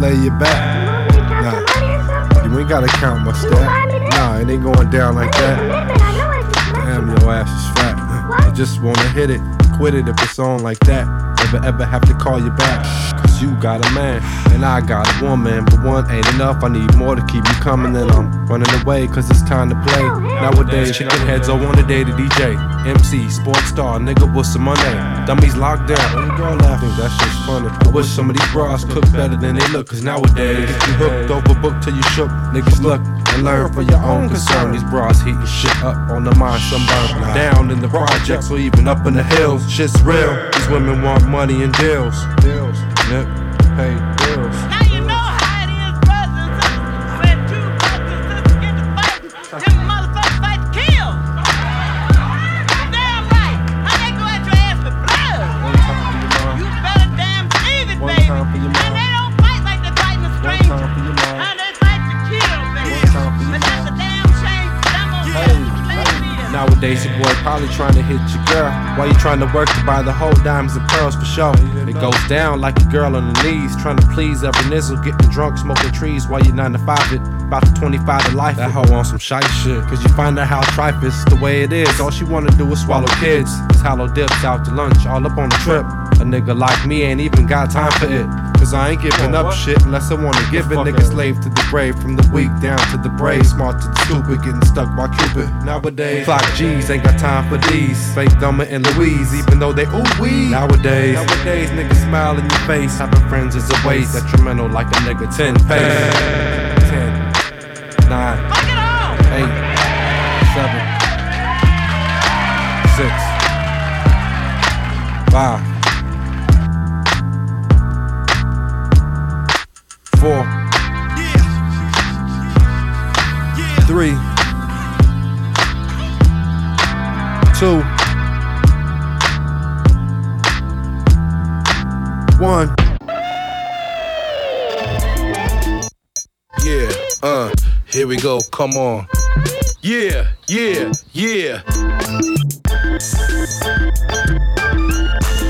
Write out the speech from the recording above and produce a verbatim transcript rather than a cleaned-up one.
lay your back. Nah, you ain't gotta count my stat. Nah, it ain't going down like that. Damn, your ass is fat. I just wanna hit it, quit it if it's on like that. Never ever have to call you back. Cause you got a man, and I got a woman. But one ain't enough, I need more to keep you coming. And I'm running away cause it's time to play. Nowadays, chicken heads all wanna date a D J, M C, sports star, nigga, what's some money? Dummies locked down, and you all laughing, that shit's funny. I wish some of these bras cook better than they look. Cause nowadays, get you hooked over book till you shook. Niggas look and learn for your own concern. These bras heating shit up on the mind, sunburn. Down in the projects or even up in the hills. Shit's real, these women want money and deals. Deals, Nick, pay bills. Now you know how it is, brothers and sisters. When two brothers and sisters get to fight, them motherfuckers fight to kill. Damn right. How they go at your ass with blood? One time for your mom. You better damn believe it, One baby. time for your mom. And they don't fight like they're fighting a One stranger. time for your mom. And they fight to kill, baby. One time for your But that's mom. a damn shame. Them old Hey, hey. nowadays your boy probably trying to hit your girl while you trying to work to buy the whole diamonds and pearls for sure. It goes down like a girl on her knees, trying to please every nizzle, getting drunk, smoking trees while you nine to five it. About to twenty-five to life. That hoe on some shite shit. Cause you find out how tripe is the way it is. All she wanna do is swallow kids. It's hollow dips out to lunch, all up on the trip. A nigga like me ain't even got time for it. Cause I ain't giving up shit unless I wanna give it. Nigga slave to the brave, from the weak down to the brave. Smart to the stupid, getting stuck by Cupid. Nowadays, clock G's ain't got time for these. Fake Dumber and Louise, even though they ooh wee. Nowadays, nowadays niggas smile in your face. Having friends is a waste. Detrimental like a nigga ten pace. Ten, nine, Fuck it all. eight, seven, six, five, four, three, two, one. Yeah, uh, here we go, come on. Yeah, yeah, yeah.